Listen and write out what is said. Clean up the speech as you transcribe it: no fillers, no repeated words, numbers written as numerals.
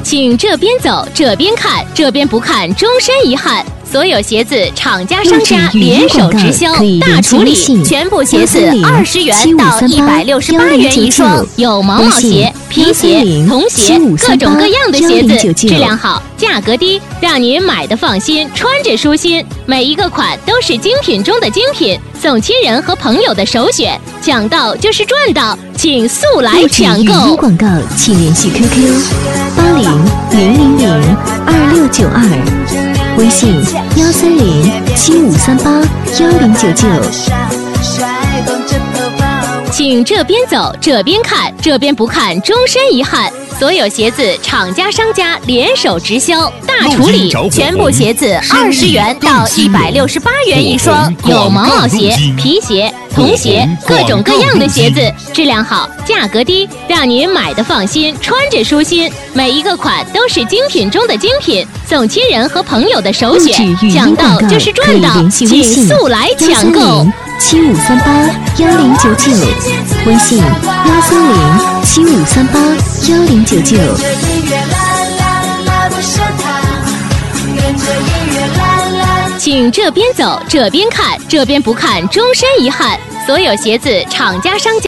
请这边走这边看，这边不看终身遗憾。所有鞋子厂家商家联手直销，大处理，全部鞋子20元到168元一双，有毛毛鞋、皮鞋、童鞋，各种各样的鞋子，质量好，价格低，让您买的放心，穿着舒心。每一个款都是精品中的精品，送亲人和朋友的首选，抢到就是赚到，请速来抢购。 语音广告，请联系 QQ8000002692，微信13075381099。 请这边走这边看，这边不看终身遗憾。所有鞋子厂家商家联手直销，大处理，全部鞋子20元到168元一双，有毛毛鞋、皮鞋、童鞋，各种各样的鞋子，质量好，价格低，让您买的放心，穿着舒心。每一个款都是精品中的精品，送亲人和朋友的首选，抢到就是赚到，请速来抢购。 75381099，微信13075381099。 请这边走这边看，这边不看终身遗憾。所有鞋子厂家商家